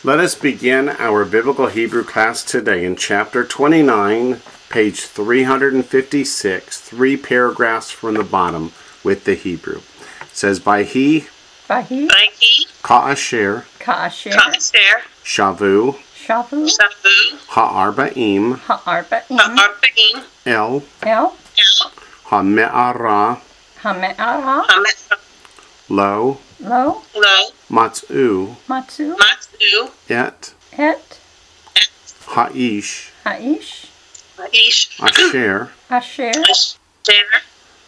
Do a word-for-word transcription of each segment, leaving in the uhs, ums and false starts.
Let us begin our Biblical Hebrew class today in chapter twenty-nine, page three hundred fifty-six, three paragraphs from the bottom with the Hebrew. It says, Vayhi, Vayhi, Ka'asher, Ka'asher, Ka'asher, Shavu, Shavu, Shavu, Ha'arba'im, Ha'arba'im, Ha'arba'im, El, El, El, Ha'me'ara, Ha'me'ara, Ha'me'ara, Lo, Lo, Lo, Matzu, Matzu, Matzu, Et, Et, Ha'ish, Ha'ish, Aish, Asher, Asher, Asher,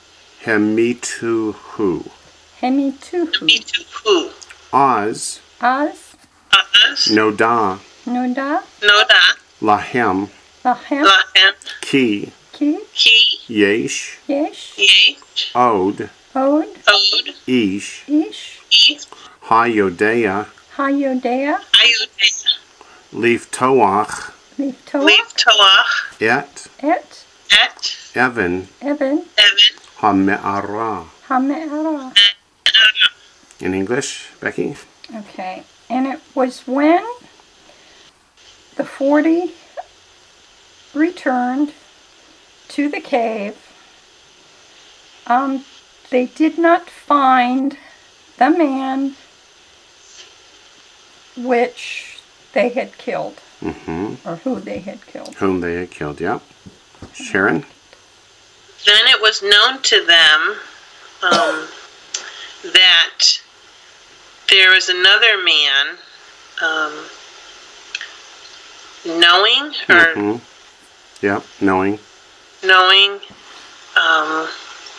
Hemituhu, Hemituhu, Mituhu, Oz, Az, Az, Nodah, Noda, Noda, Lahem, Lahem, Lahem, Ki, Ki, Ki, Yesh, Yesh, Yesh, Od, Od, Od, Ish, Ish, Eve, Hayodea, Hayodea, Ayodea, Leaf Toach, Liftoah, Leaf Toach, Et, Et, Et, Evan, Evan, Evan, Hame'ara. Ha'me'ara. In English, Becky? Okay, and it was when the forty returned to the cave, um, they did not find the man which they had killed, Mm-hmm. or who they had killed. Whom they had killed, yep. Sharon? Then it was known to them um, that there is another man um, knowing or Mm-hmm. Yep, knowing. knowing um,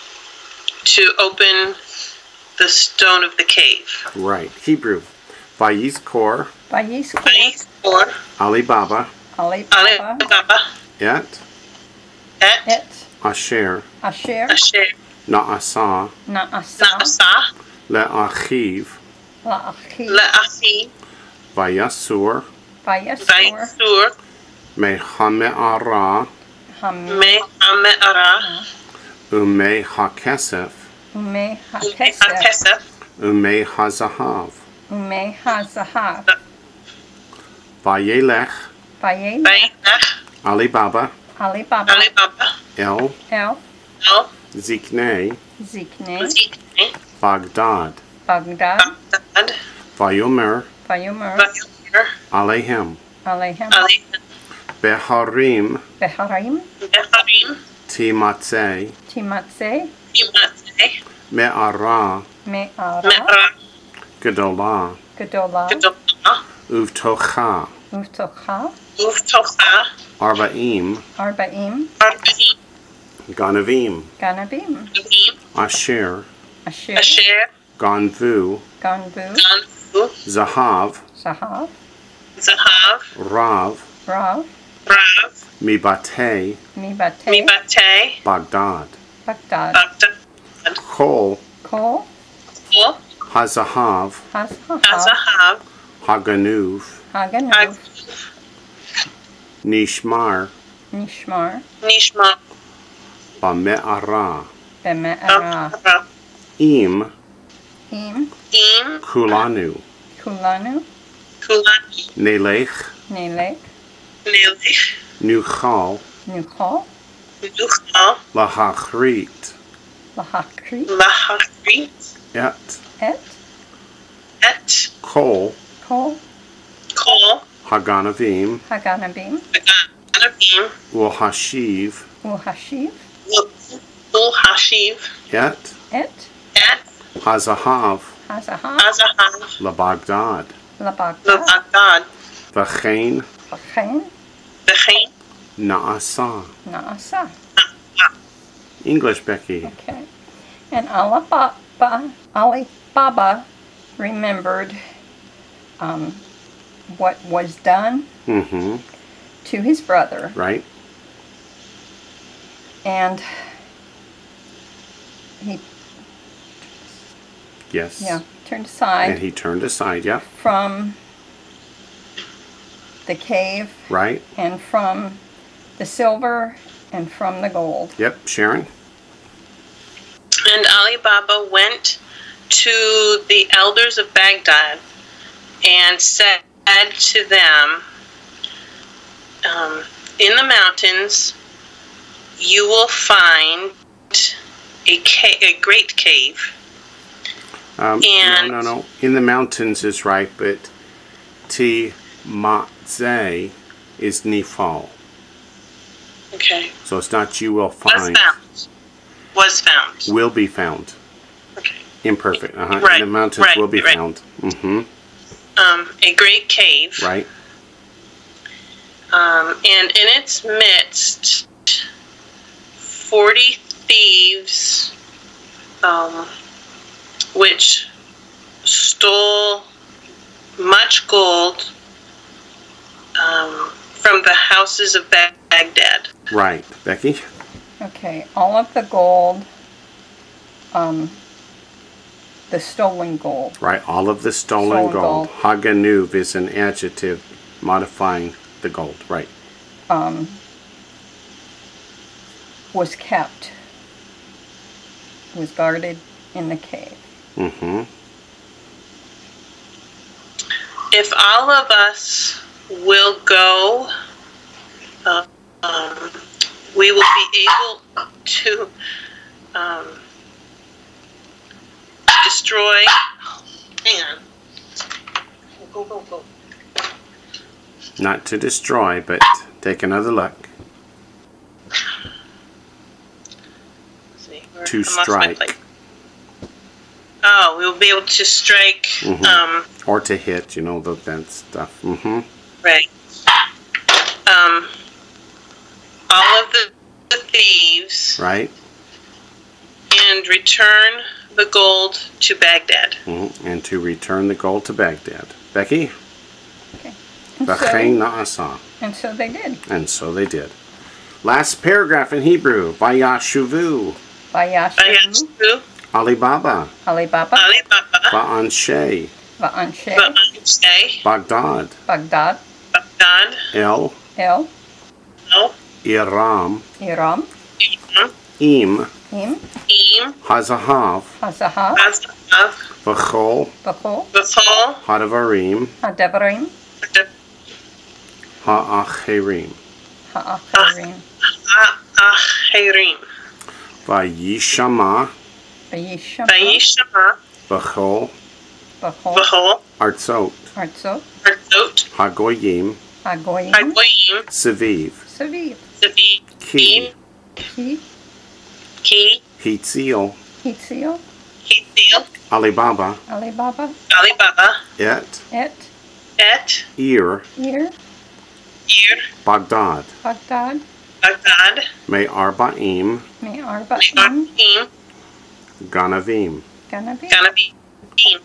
to open the stone of the cave. Right. Hebrew. Vayizkor, Vayizkor, Vayis or Alibaba, Alibaba, Alibaba, Et, Et, Et, Asher, Asher, Asher, Na'asa, Naasa, Naasa, Le'achiv, La'achi, La'achi, Vayasur, Vayasur, Vayisur, Mehame'ara, Ham, Me Ame'ara, Ume HaKesef, Ume Ume HaKesef, HaKesef, Ume HaZahav, Ume HaZahav, Vayelech, Vayelech, Vayilech, Alibaba, Alibaba, Alibaba, El, El, El, Ziknei, Zikne, Zikne, Baghdad, Baghdad, Baghdad, Vayomer, Vayomer, Vayomer, Alehem, Alehem, Alehem, Beharim, Beharim, Beharim, Timatzeh, Timatze, Timatzeh, Me'ara, Me'ara, Me'ara, Gedolah, Gedolah, Gedolah, Uvtocha, Uvtocha, Uvtocha, Arba'im, Arba'im, Arba'im, Ganavim, Ganabim, Gavim, Asher, Asher, Asher, Ganvu, Ganvu, Ganvu, Zahav, Zahav, Zahav, Rav, Rav, Rav, Mibate, Mibate, Mibate, Baghdad, Baghdad, Baghdad, Kol, Kol, Kol, Hazahav, Hazahav, Hazahav, Haganuv, Haganuv, Haganuv, Nishmar, Nishmar, Nishma, Bame'ara, Beme'ara, Bamara, Im, Him, Im, Kulanu, Kulanu, Kulani, Nelech, Nelek, Nelich, Nuchal, Nuchal, Nuchal, Lahachrit, Lahakri, Lahachrit, Et, Et, Et, Kol, Kol, Kol, Haganavim, Haganabim, Ganavim, Ulhashiv, Uhashiv, Ul Hashiv, Et, Et, Et, Hazahav, Hazahav, Hazahav, LaBaghdad, Labaghdad, Baghdad, Vachain, Vachain, Bechain, Naasa. Naasa. English, Becky. Okay. And Alibaba, Alibaba remembered um, what was done Mm-hmm. to his brother, Right? and he Yes. yeah turned And aside he turned aside, yep. from the cave Right? and from the silver and from the gold. Yep. Sharon? And Ali Baba went to the elders of Baghdad and said, to them, um, in the mountains, you will find a, ca- a great cave. Um, And- no, no, no. In the mountains is right, but T Matze is Nifal. Okay. So it's not you will Was find. found. Was found. Will be found. Okay. Imperfect. Uh-huh. Right, In the mountains right, will be right. found. Mm-hmm. Um, a great cave. Right. Um, and in its midst, forty thieves, um, which stole much gold um, from the houses of Baghdad. Right. Becky? Okay, all of the gold, um, the stolen gold. Right. All of the stolen, Stolen gold. gold. Haganuv is an adjective modifying the gold. Right. um, was kept, was guarded in the cave. Mm-hmm. If all of us will go, uh, um, we will be able to um, destroy. Hang on. Go, go, go. Not to destroy, but take another look. Let's see, where- To I lost my strike. place. Oh, we'll be able to strike. Mhm. Um, Or to hit, you know, the, that stuff. Mm-hmm. right. Um, all of the, the thieves Right? and return the gold to Baghdad. Mm-hmm. And to return the gold to Baghdad. Becky? Okay. And V'chein so, na'asa. and so they did. And so they did. Last paragraph in Hebrew. Vayashuvu. Vayashu, Vayashu, Alibaba. Alibaba, Alibaba, Va'anshe. Va'anshe, Va'anshe, Baghdad. Baghdad, Baghdad, El. El, El, Iram. Iram, Iram, Im. Im, Im, Hazahav. Hazahav, Hazav, V'chol. Bechol, Bethol, Hadavarim. Hadevarim, Ha'acherim. Ha'acharim, Ha'achirim, Vayishama. Vayishama, Vayishama, V'chol. Bechol, Bechol, Artzot. Artzot, Artzot, Hagoyim. Hagoyim, Hagoyim, Seviv. Saviv, Savi, Ki. Ki, Ki, Hitzil. Hitzil, Hitzil, Alibaba. Alibaba, Alibaba, Et. Et, Et, Ir, Ir. Ir, Baghdad. Baghdad, Baghdad, Me Arba'im. Me Arba'im, Me'arim, Ganavim. Ganabi, Ganavim,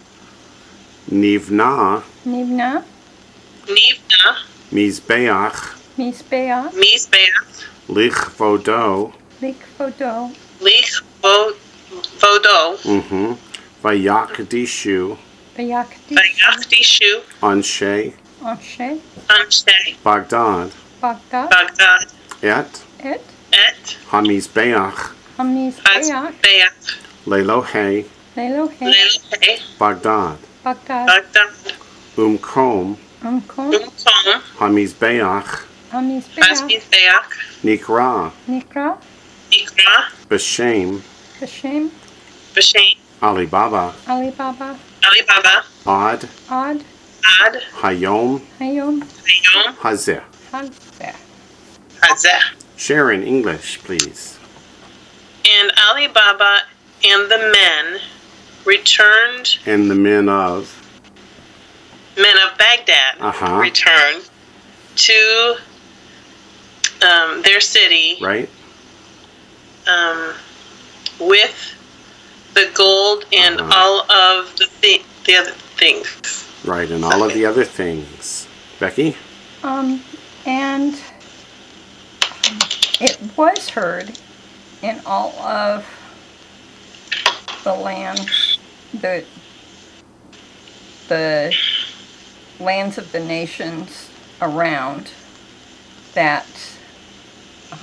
Nivna. Nivna, Nivna, Mizbeach. Mizbeah, Mizbeach, Lichvodo. Likvodo, Lich, Vo- Vodo, Mm-hmm. Vayakdishu. Vayakdish, Vayachdishu, Anshe. Anshe, Anshe, Baghdad. Baghdad, Baghdad, Et. Et, Et, Hamizbeach. Hamizbeah, Hazbeach, Lelohe. Lelohe, Lelohe, Baghdad. Baghdad, Baghdad, Umkom. Umkom, Umkom, Hamizbeach. Hamizbeah, Hazbeach, Nikra. Nikra, Ikra, B'Shem. Hashem, Bashain, Alibaba. Alibaba, Alibaba, Ad. Ad, Ad, Hayom. Hayom, Hayom, Hazeh. Hazeh. Hazeh. Share in English, please. And Alibaba and the men returned, And the men of. men of Baghdad Uh-huh. returned to um, their city Right? um, with the gold and Uh-huh. all of the thi- the other things. Right, and all of the other things. Becky? Um, and um, it was heard in all of the lands, the the lands of the nations around, that um,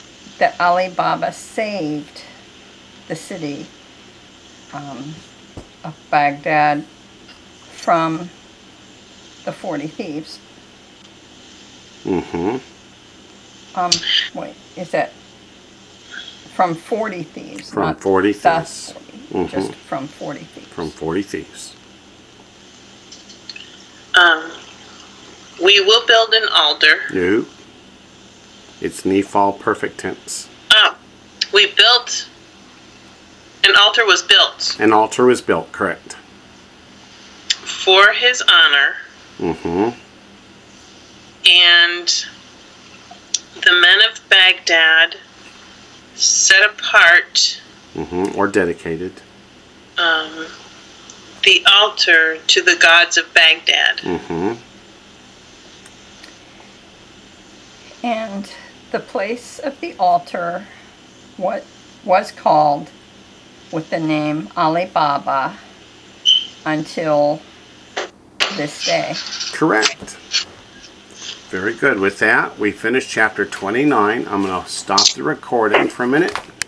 that Ali Baba saved the city um, of Baghdad from the forty thieves. Mm-hmm. Um, wait, is that from forty thieves? From not forty the thieves. forty, Mhm. just from forty thieves. From forty thieves. Um, we will build an altar. No. It's Nephal perfect tense. Oh, we built, an altar was built An altar was built, correct. for his honor, Mm-hmm. and the men of Baghdad set apart Mm-hmm. Or dedicated. um, the altar to the gods of Baghdad. Mm-hmm. And the place of the altar what was called with the name Ali Baba until this day. Correct. Very good. With that, we finished chapter twenty-nine. I'm going to stop the recording for a minute.